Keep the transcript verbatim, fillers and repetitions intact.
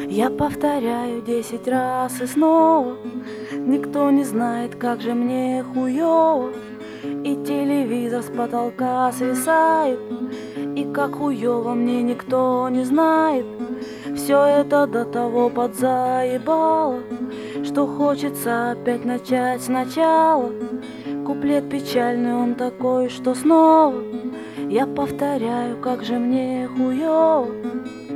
Я повторяю десять раз и снова. Никто не знает, как же мне хуёво. И телевизор с потолка свисает, и как хуёво мне никто не знает. Все это до того подзаебало, что хочется опять начать сначала. Куплет печальный он такой, что снова я повторяю, как же мне хуёво.